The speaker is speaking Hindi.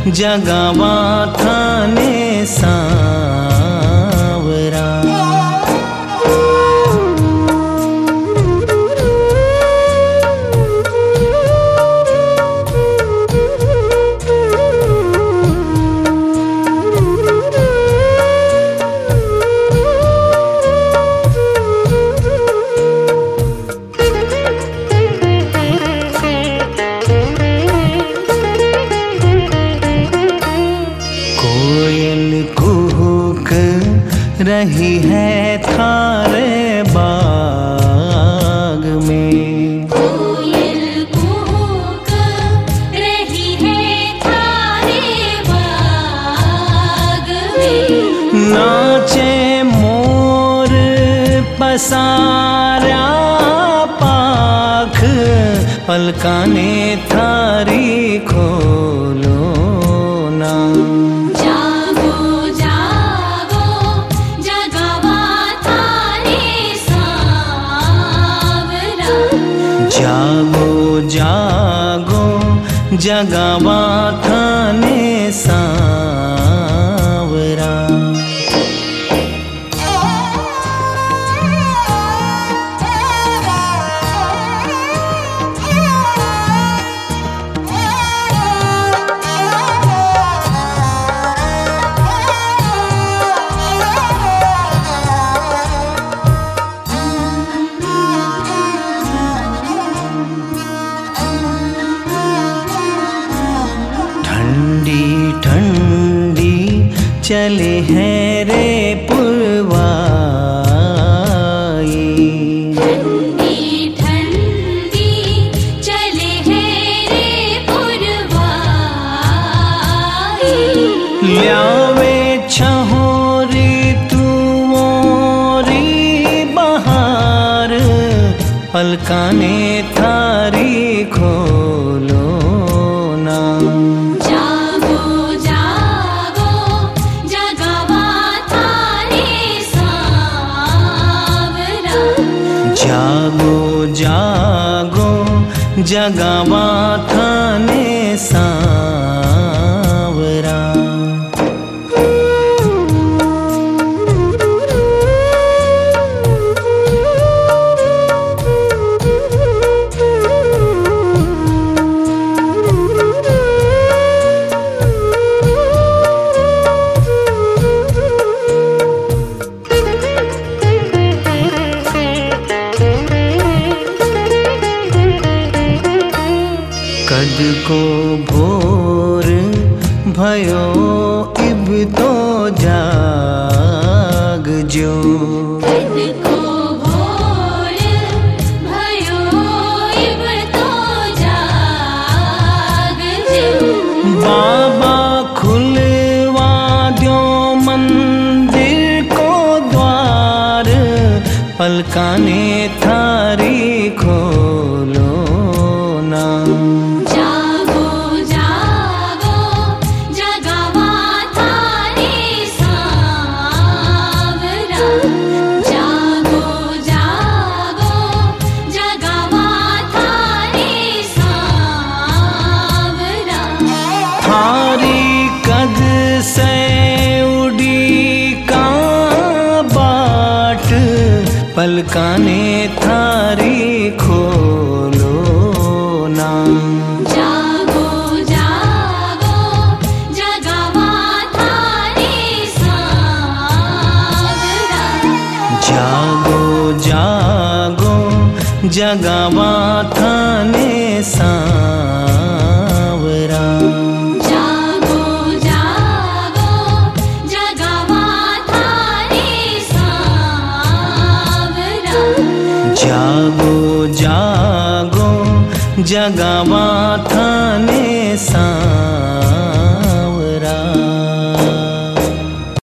जगावा थाने सांवरा। रही है थारे बाग में, कोयल कूक रही है थारे बाग में। नाचे मोर पसारा पाख, पलकाने थारी खोलो ना। जागो जागो जगावा थाने सांवरा। ठंडी ठंडी चले हैं रे पुरवाई, ठंडी ठंडी चले हैं रे पुरवाई। ल्यावे छहोरी तुओरी बहार, पलकाने थारी खोलो ना। जागो जागो जगावा थाने सांवरा। जागो जागो जगावा थाने सांवरा। कद को भोर भयो इब तो जाग जो, कद को भोर भयो इब तो जाग जो। बाबा खुलवा दो मंदिर को द्वार, पलकाने थारी खोलो ना। जागो जागो जगावा थाने सांवरा। जागो जागो जगावा थाने सांवरा। थारी कद से उड़ी का बाट, पलकाने थारी खोलो ना। जागो जागो जगावा थाने सांवरा। जागो जागो जगावा थाने सांवरा। जागो जागो जगावा थाने सांवरा। जागो जागो जगावा थाने सांवरा।